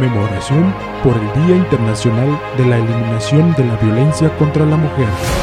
conmemoración por el Día Internacional de la Eliminación de la Violencia contra la Mujer.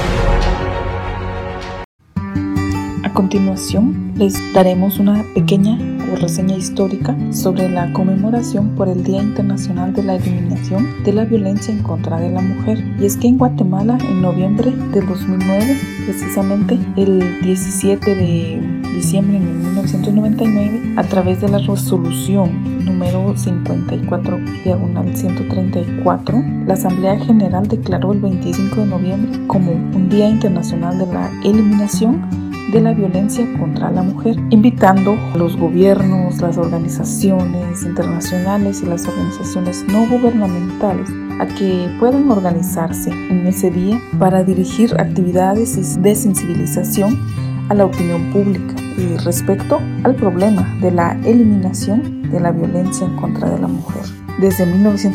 A continuación, les daremos una pequeña reseña histórica sobre la conmemoración por el Día Internacional de la Eliminación de la Violencia en contra de la Mujer. Y es que en Guatemala, en noviembre del 2009, precisamente el 17 de diciembre de 1999, a través de la resolución número 54/134, la Asamblea General declaró el 25 de noviembre como un Día Internacional de la Eliminación de la Violencia contra la Mujer, invitando a los gobiernos, las organizaciones internacionales y las organizaciones no gubernamentales a que puedan organizarse en ese día para dirigir actividades de sensibilización a la opinión pública y respecto al problema de la eliminación de la violencia en contra de la mujer. Desde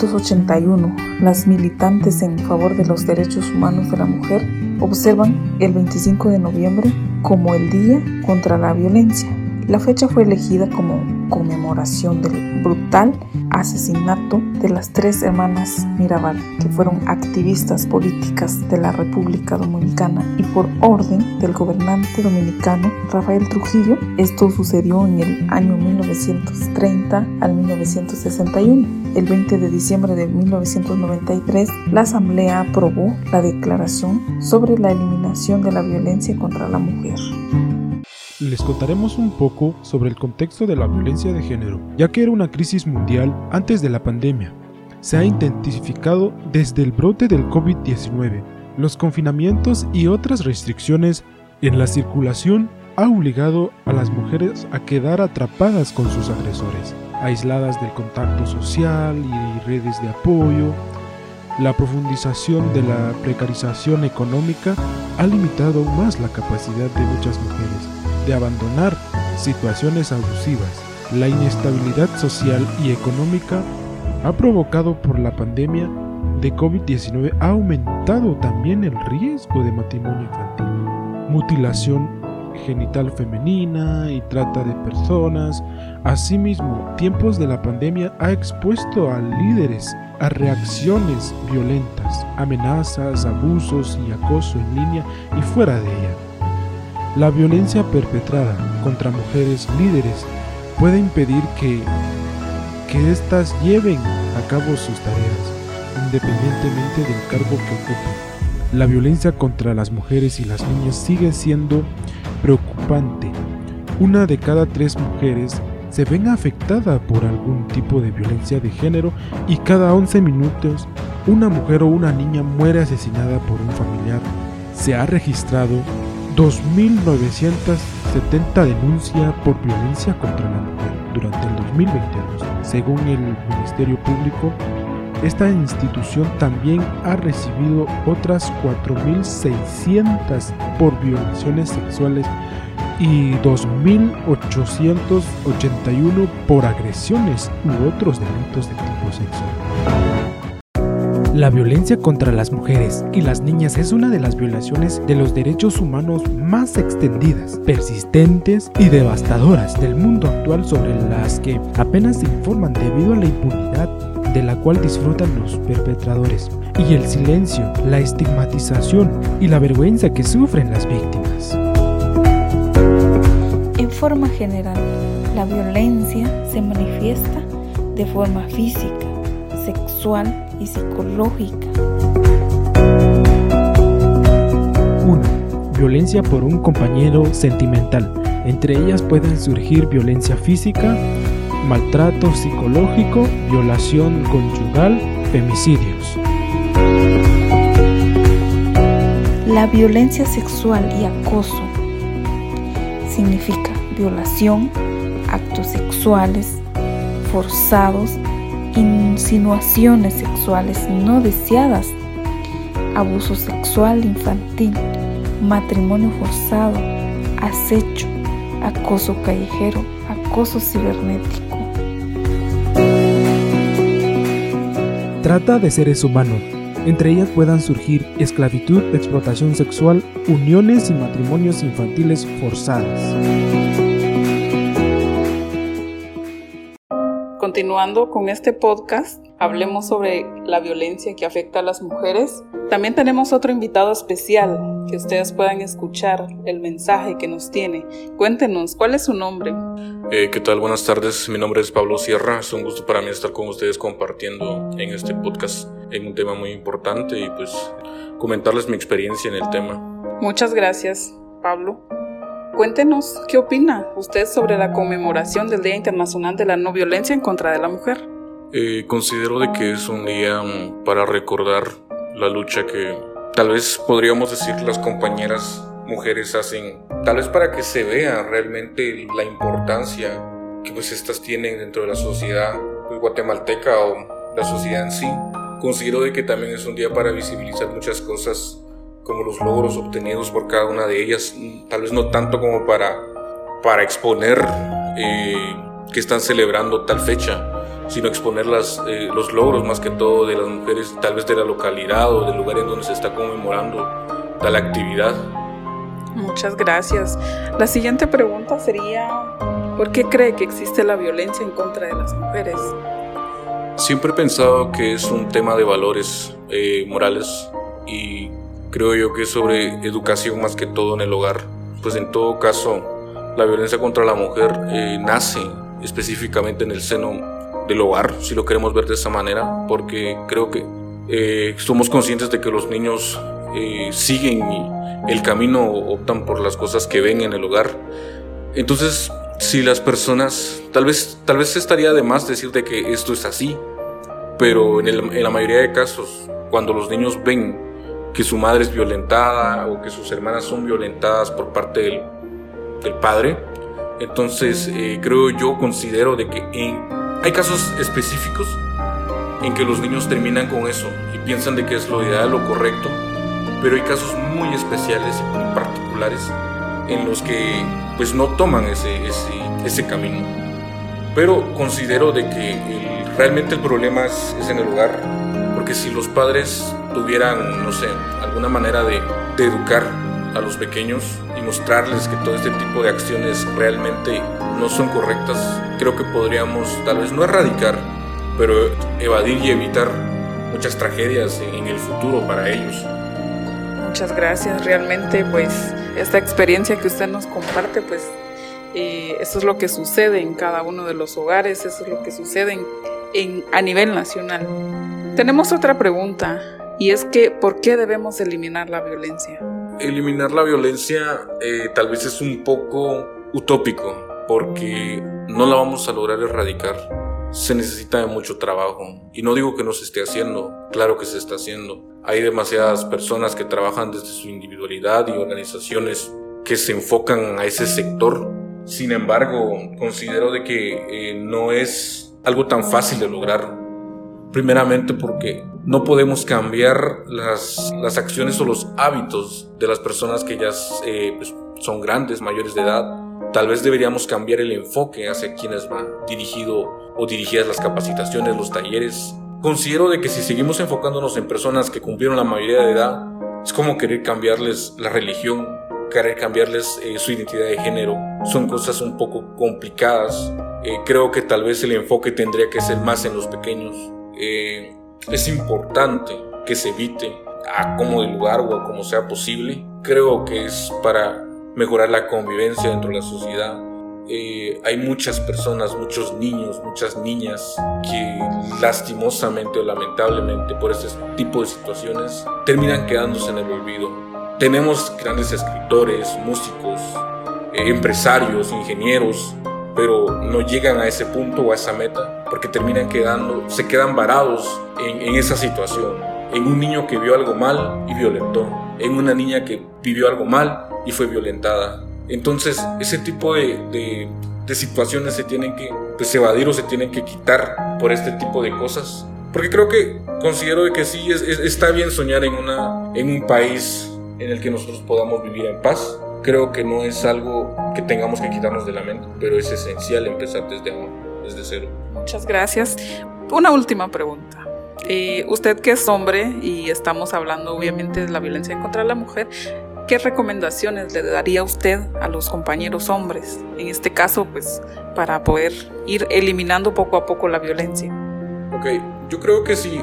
1981, las militantes en favor de los derechos humanos de la mujer observan el 25 de noviembre como el Día contra la Violencia. La fecha fue elegida como conmemoración del brutal asesinato de las 3 hermanas Mirabal, que fueron activistas políticas de la República Dominicana, y por orden del gobernante dominicano Rafael Trujillo. Esto sucedió en el año 1930 al 1961. El 20 de diciembre de 1993, la Asamblea aprobó la Declaración sobre la Eliminación de la Violencia contra la Mujer. Les contaremos un poco sobre el contexto de la violencia de género, ya que era una crisis mundial antes de la pandemia. Se ha intensificado desde el brote del COVID-19. Los confinamientos y otras restricciones en la circulación ha obligado a las mujeres a quedar atrapadas con sus agresores, aisladas del contacto social y redes de apoyo. La profundización de la precarización económica ha limitado aún más la capacidad de muchas mujeres de abandonar situaciones abusivas. La inestabilidad social y económica ha provocado por la pandemia de COVID-19 ha aumentado también el riesgo de matrimonio infantil, mutilación genital femenina y trata de personas. Asimismo, tiempos de la pandemia ha expuesto a líderes a reacciones violentas, amenazas, abusos y acoso en línea y fuera de ella. La violencia perpetrada contra mujeres líderes puede impedir que éstas lleven a cabo sus tareas, independientemente del cargo que ocupen. La violencia contra las mujeres y las niñas sigue siendo preocupante. 1 de cada 3 mujeres se ven afectada por algún tipo de violencia de género y cada 11 minutos una mujer o una niña muere asesinada por un familiar. Se ha registrado 2.970 denuncias por violencia contra la mujer durante el 2022. Según el Ministerio Público, esta institución también ha recibido otras 4.600 por violaciones sexuales y 2.881 por agresiones u otros delitos de tipo sexual. La violencia contra las mujeres y las niñas es una de las violaciones de los derechos humanos más extendidas, persistentes y devastadoras del mundo actual, sobre las que apenas se informan debido a la impunidad de la cual disfrutan los perpetradores, y el silencio, la estigmatización y la vergüenza que sufren las víctimas. En forma general, la violencia se manifiesta de forma física, sexual y psicológica. 1. Violencia por un compañero sentimental. Entre ellas pueden surgir violencia física, maltrato psicológico, violación conyugal, femicidios. La violencia sexual y acoso significa violación, actos sexuales forzados, insinuaciones sexuales no deseadas, abuso sexual infantil, matrimonio forzado, acecho, acoso callejero, acoso cibernético. Trata de seres humanos. Entre ellas puedan surgir esclavitud, explotación sexual, uniones y matrimonios infantiles forzados. Continuando con este podcast, hablemos sobre la violencia que afecta a las mujeres. También tenemos otro invitado especial, que ustedes puedan escuchar el mensaje que nos tiene. Cuéntenos, ¿cuál es su nombre? ¿Qué tal? Buenas tardes, mi nombre es Pablo Sierra. Es un gusto para mí estar con ustedes compartiendo en este podcast en un tema muy importante y pues comentarles mi experiencia en el tema. Muchas gracias, Pablo. Cuéntenos, ¿qué opina usted sobre la conmemoración del Día Internacional de la No Violencia en contra de la Mujer? Considero de que es un día para recordar la lucha que tal vez podríamos decir las compañeras mujeres hacen, tal vez para que se vea realmente la importancia que pues estas tienen dentro de la sociedad guatemalteca o la sociedad en sí. Considero de que también es un día para visibilizar muchas cosas como los logros obtenidos por cada una de ellas, tal vez no tanto como para exponer que están celebrando tal fecha, sino exponer los logros más que todo de las mujeres, tal vez de la localidad o del lugar en donde se está conmemorando tal actividad. Muchas gracias. La siguiente pregunta sería, ¿por qué cree que existe la violencia en contra de las mujeres? Siempre he pensado que es un tema de valores morales y creo yo que es sobre educación más que todo en el hogar. Pues en todo caso, la violencia contra la mujer nace específicamente en el seno del hogar, si lo queremos ver de esa manera, porque creo que somos conscientes de que los niños siguen el camino, optan por las cosas que ven en el hogar. Entonces, si las personas, tal vez estaría de más decir de que esto es así, pero en la mayoría de casos, cuando los niños ven que su madre es violentada o que sus hermanas son violentadas por parte del padre, entonces considero de que hay casos específicos en que los niños terminan con eso y piensan de que es lo ideal, lo correcto, pero hay casos muy especiales y muy particulares en los que pues no toman ese camino. Pero considero de que realmente el problema es en el hogar, porque si los padres tuvieran, no sé, alguna manera de educar a los pequeños y mostrarles que todo este tipo de acciones realmente no son correctas, creo que podríamos tal vez no erradicar, pero evadir y evitar muchas tragedias en el futuro para ellos. Muchas gracias. Realmente pues esta experiencia que usted nos comparte, pues eso es lo que sucede en cada uno de los hogares, eso es lo que sucede a nivel nacional. Tenemos otra pregunta, y es que ¿por qué debemos eliminar la violencia? Eliminar la violencia tal vez es un poco utópico, porque no la vamos a lograr erradicar. Se necesita de mucho trabajo, y no digo que no se esté haciendo, claro que se está haciendo. Hay demasiadas personas que trabajan desde su individualidad y organizaciones que se enfocan a ese sector. Sin embargo, considero de que no es algo tan fácil de lograr. Primeramente porque no podemos cambiar las acciones o los hábitos de las personas que ya pues son grandes, mayores de edad. Tal vez deberíamos cambiar el enfoque hacia quienes van dirigido o dirigidas las capacitaciones, los talleres. Considero de que si seguimos enfocándonos en personas que cumplieron la mayoría de edad, es como querer cambiarles la religión, querer cambiarles su identidad de género. Son cosas un poco complicadas. Creo que tal vez el enfoque tendría que ser más en los pequeños. Es importante que se evite a como de lugar o a como sea posible. Creo que es para mejorar la convivencia dentro de la sociedad. Hay muchas personas, muchos niños, muchas niñas que lastimosamente o lamentablemente por este tipo de situaciones terminan quedándose en el olvido. Tenemos grandes escritores, músicos, empresarios, ingenieros, pero no llegan a ese punto o a esa meta porque se quedan varados en esa situación, en un niño que vio algo mal y violentó, en una niña que vivió algo mal y fue violentada. Entonces ese tipo de situaciones se tienen que evadir o se tienen que quitar por este tipo de cosas, porque considero que sí está bien soñar en un país en el que nosotros podamos vivir en paz. Creo que no es algo que tengamos que quitarnos de la mente, pero es esencial empezar desde ahora, desde cero. Muchas gracias. Una última pregunta. Usted que es hombre y estamos hablando obviamente de la violencia contra la mujer, ¿qué recomendaciones le daría usted a los compañeros hombres? En este caso, pues, para poder ir eliminando poco a poco la violencia. Ok, Yo creo que si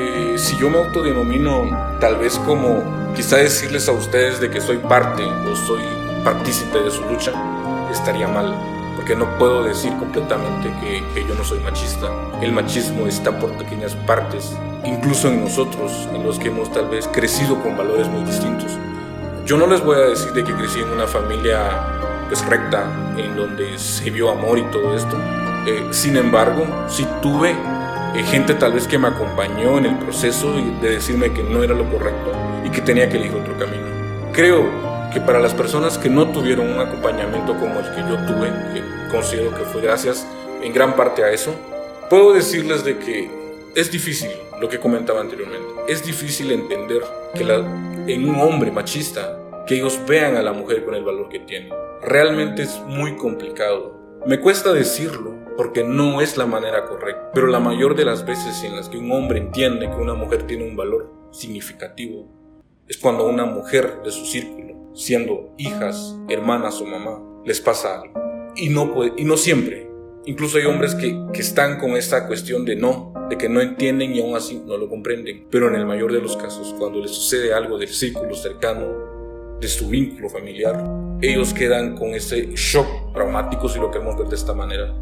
yo me autodenomino tal vez como quizá decirles a ustedes de que soy parte o soy partícipe de su lucha, estaría mal, porque no puedo decir completamente que yo no soy machista. El machismo está por pequeñas partes, incluso en nosotros, en los que hemos tal vez crecido con valores muy distintos. Yo no les voy a decir de que crecí en una familia pues recta, en donde se vio amor y todo esto. Sin embargo, sí tuve gente tal vez que me acompañó en el proceso de decirme que no era lo correcto y que tenía que elegir otro camino. Creo que para las personas que no tuvieron un acompañamiento como el que yo tuve, que considero que fue gracias en gran parte a eso, puedo decirles de que es difícil, lo que comentaba anteriormente, es difícil entender que en un hombre machista, que ellos vean a la mujer con el valor que tiene. Realmente es muy complicado. Me cuesta decirlo porque no es la manera correcta, pero la mayor de las veces en las que un hombre entiende que una mujer tiene un valor significativo es cuando a una mujer de su círculo, siendo hijas, hermanas o mamá, les pasa algo. Y no siempre. Incluso hay hombres que están con esta cuestión de que no entienden y aún así no lo comprenden. Pero en el mayor de los casos, cuando les sucede algo del círculo cercano, de su vínculo familiar, ellos quedan con ese shock traumático, si lo queremos ver de esta manera.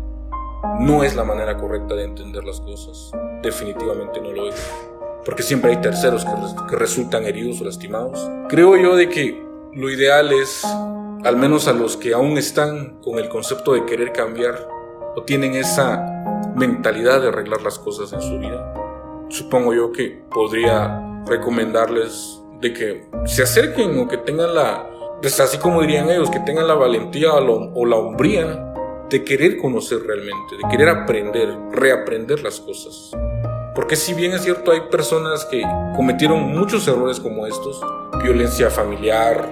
No es la manera correcta de entender las cosas. Definitivamente no lo es. Porque siempre hay terceros que resultan heridos o lastimados. Creo yo de que lo ideal es, al menos a los que aún están con el concepto de querer cambiar o tienen esa mentalidad de arreglar las cosas en su vida, supongo yo que podría recomendarles de que se acerquen o que tengan pues así como dirían ellos, que tengan la valentía o la hombría de querer conocer realmente, de querer aprender, reaprender las cosas. Porque si bien es cierto, hay personas que cometieron muchos errores como estos, violencia familiar,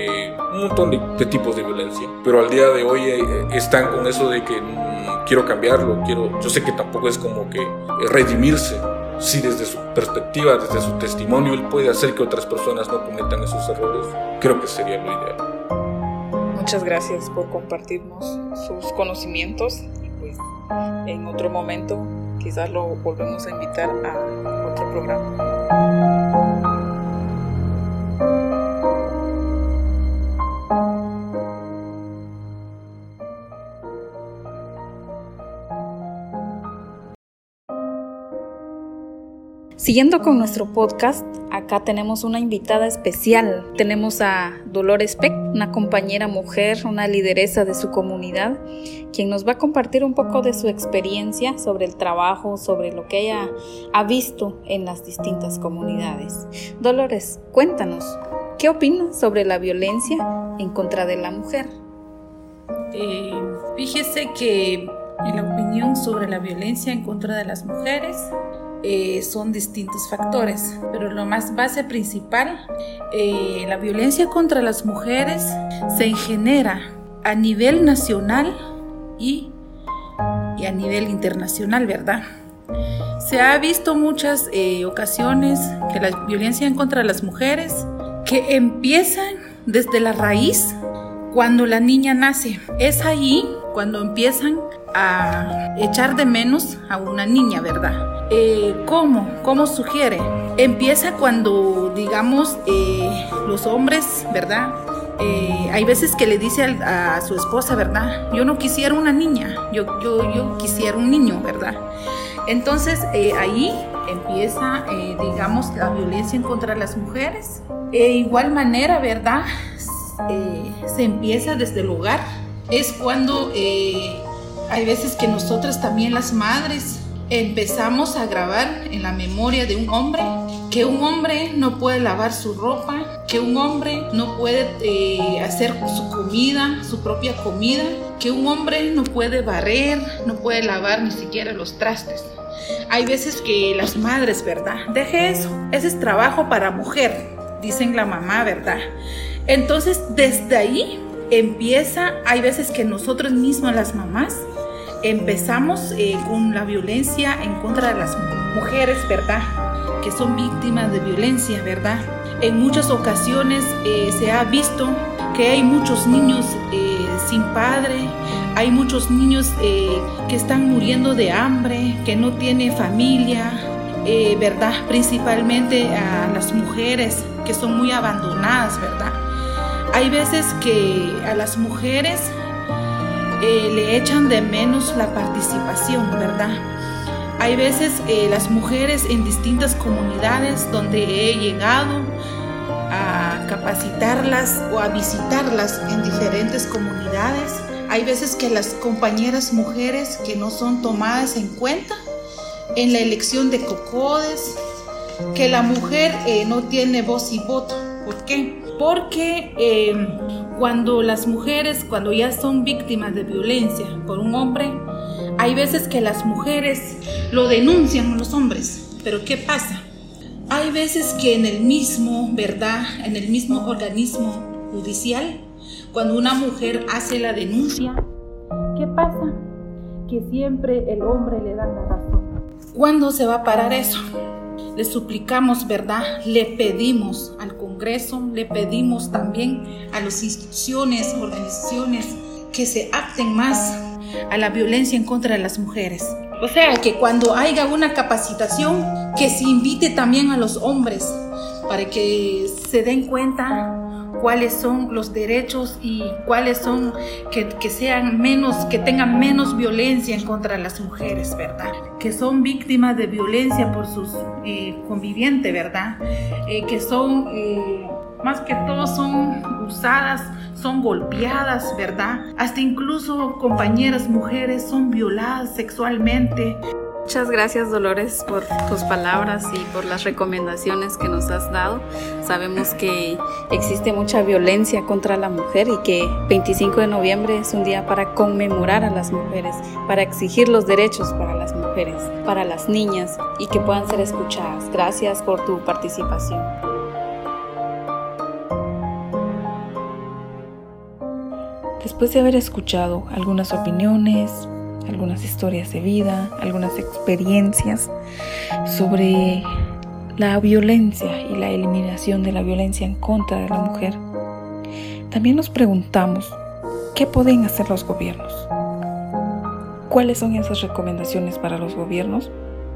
un montón de tipos de violencia, pero al día de hoy están con eso de que quiero cambiarlo, yo sé que tampoco es como que redimirse. Si desde su perspectiva, desde su testimonio, él puede hacer que otras personas no cometan esos errores, creo que sería lo ideal. Muchas gracias por compartirnos sus conocimientos y pues en otro momento quizás lo volvemos a invitar a otro programa. Siguiendo con nuestro podcast, acá tenemos una invitada especial. Tenemos a Dolores Peck, una compañera mujer, una lideresa de su comunidad, quien nos va a compartir un poco de su experiencia sobre el trabajo, sobre lo que ella ha visto en las distintas comunidades. Dolores, cuéntanos, ¿qué opinas sobre la violencia en contra de la mujer? Fíjese que en la opinión sobre la violencia en contra de las mujeres, son distintos factores, pero lo más base principal, la violencia contra las mujeres se genera a nivel nacional y a nivel internacional, ¿verdad? Se ha visto muchas ocasiones que la violencia en contra de las mujeres que empiezan desde la raíz cuando la niña nace. Es ahí cuando empiezan a echar de menos a una niña, ¿verdad? ¿Cómo sugiere? Empieza cuando, digamos, los hombres, ¿verdad? Hay veces que le dice a su esposa, ¿verdad? Yo no quisiera una niña, yo quisiera un niño, ¿verdad? Entonces, ahí empieza, digamos, la violencia en contra de las mujeres. De igual manera, ¿verdad? Se empieza desde el hogar. Es cuando hay veces que nosotras también, las madres, empezamos a grabar en la memoria de un hombre que un hombre no puede lavar su ropa, que un hombre no puede hacer su comida, su propia comida, que un hombre no puede barrer, no puede lavar ni siquiera los trastes. Hay veces que las madres, ¿verdad? Deje eso, ese es trabajo para mujer, dicen la mamá, ¿verdad? Entonces, desde ahí empieza, hay veces que nosotros mismas, las mamás, empezamos con la violencia en contra de las mujeres, ¿verdad? Que son víctimas de violencia, ¿verdad? En muchas ocasiones se ha visto que hay muchos niños sin padre, hay muchos niños que están muriendo de hambre, que no tienen familia, ¿verdad? Principalmente a las mujeres que son muy abandonadas, ¿verdad? Hay veces que a las mujeres le echan de menos la participación, ¿verdad? Hay veces las mujeres en distintas comunidades donde he llegado a capacitarlas o a visitarlas en diferentes comunidades, hay veces que las compañeras mujeres que no son tomadas en cuenta en la elección de COCODES, que la mujer no tiene voz y voto. ¿Por qué? Porque cuando las mujeres, cuando ya son víctimas de violencia por un hombre, hay veces que las mujeres lo denuncian a los hombres. Pero ¿qué pasa? Hay veces que en el mismo, ¿verdad? En el mismo organismo judicial, cuando una mujer hace la denuncia, ¿qué pasa? Que siempre el hombre le da la razón. ¿Cuándo se va a parar eso? Le suplicamos, ¿verdad? Le pedimos al Congreso, le pedimos también a las instituciones, organizaciones que se apten más a la violencia en contra de las mujeres. O sea, que cuando haya una capacitación, que se invite también a los hombres para que se den cuenta cuáles son los derechos y cuáles son que sean menos, que tengan menos violencia en contra de las mujeres, ¿verdad? Que son víctimas de violencia por sus convivientes, ¿verdad? Que son, más que todo, son usadas, son golpeadas, ¿verdad? Hasta incluso compañeras mujeres son violadas sexualmente. Muchas gracias, Dolores, por tus palabras y por las recomendaciones que nos has dado. Sabemos que existe mucha violencia contra la mujer y que 25 de noviembre es un día para conmemorar a las mujeres, para exigir los derechos para las mujeres, para las niñas y que puedan ser escuchadas. Gracias por tu participación. Después de haber escuchado algunas opiniones, algunas historias de vida, algunas experiencias sobre la violencia y la eliminación de la violencia en contra de la mujer, también nos preguntamos, ¿qué pueden hacer los gobiernos? ¿Cuáles son esas recomendaciones para los gobiernos?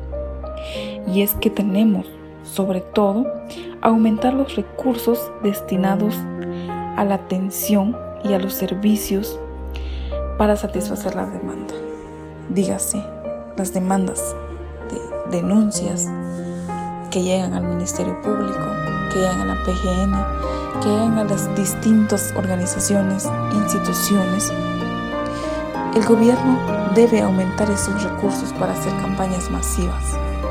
Y es que tenemos, sobre todo, aumentar los recursos destinados a la atención y a los servicios para satisfacer la demanda. Dígase, las demandas de denuncias que llegan al Ministerio Público, que llegan a la PGN, que llegan a las distintas organizaciones, instituciones. El gobierno debe aumentar esos recursos para hacer campañas masivas.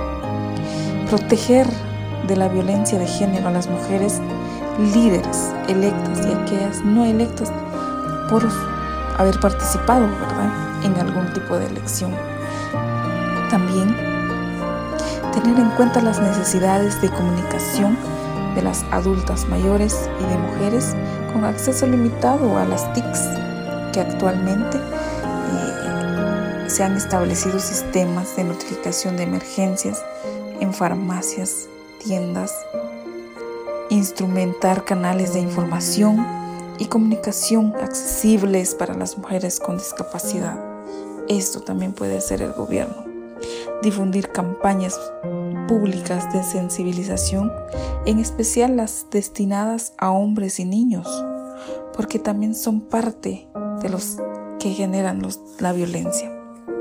Proteger de la violencia de género a las mujeres líderes electas y aquellas no electas por haber participado, ¿verdad?, en algún tipo de elección. También tener en cuenta las necesidades de comunicación de las adultas mayores y de mujeres con acceso limitado a las TICs, que actualmente se han establecido sistemas de notificación de emergencias en farmacias, tiendas, instrumentar canales de información y comunicación accesibles para las mujeres con discapacidad. Esto también puede hacer el gobierno. Difundir campañas públicas de sensibilización, en especial las destinadas a hombres y niños, porque también son parte de los que generan la violencia.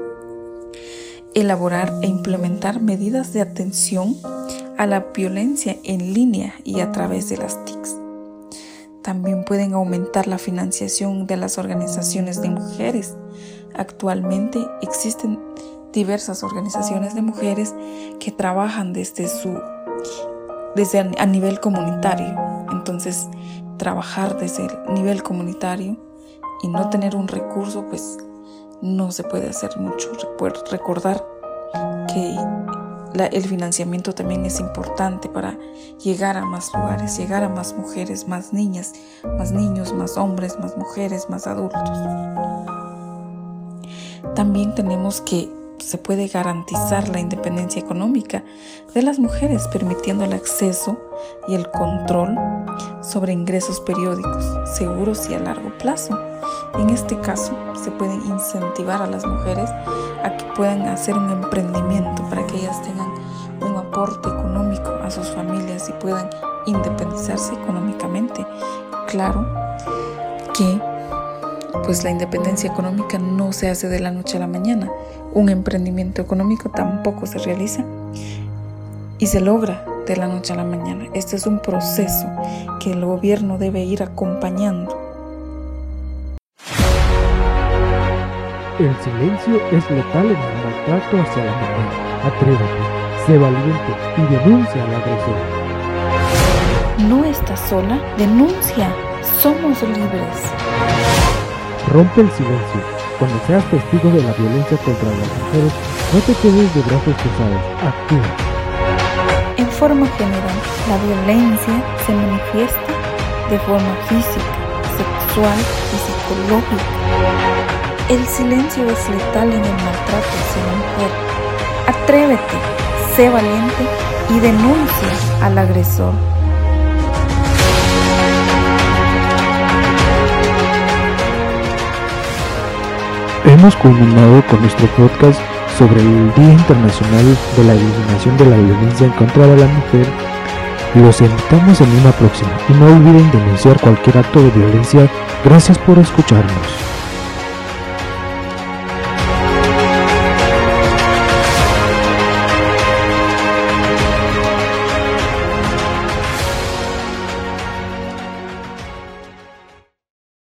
Elaborar e implementar medidas de atención a la violencia en línea y a través de las TICs. También pueden aumentar la financiación de las organizaciones de mujeres. Actualmente existen diversas organizaciones de mujeres que trabajan desde a nivel comunitario. Entonces, trabajar desde el nivel comunitario y no tener un recurso, pues no se puede hacer mucho. Recordar que el financiamiento también es importante para llegar a más lugares, llegar a más mujeres, más niñas, más niños, más hombres, más mujeres, más adultos. También tenemos que se puede garantizar la independencia económica de las mujeres, permitiendo el acceso y el control sobre ingresos periódicos, seguros y a largo plazo. En este caso, se pueden incentivar a las mujeres a que puedan hacer un emprendimiento para que ellas tengan un apoyo soporte económico a sus familias y puedan independizarse económicamente. Claro que pues la independencia económica no se hace de la noche a la mañana. Un emprendimiento económico tampoco se realiza y se logra de la noche a la mañana. Este es un proceso que el gobierno debe ir acompañando. El silencio es letal en el maltrato hacia la mujer. Atrévete, sé valiente y denuncia al agresor. No estás sola, denuncia. Somos libres. Rompe el silencio. Cuando seas testigo de la violencia contra las mujeres, no te quedes de brazos cruzados. Actúa. En forma general, la violencia se manifiesta de forma física, sexual y psicológica. El silencio es letal en el maltrato hacia la mujer. Atrévete, sé valiente y denuncia al agresor. Hemos culminado con nuestro podcast sobre el Día Internacional de la Eliminación de la Violencia en contra de la Mujer. Los invitamos en una próxima y no olviden denunciar cualquier acto de violencia. Gracias por escucharnos.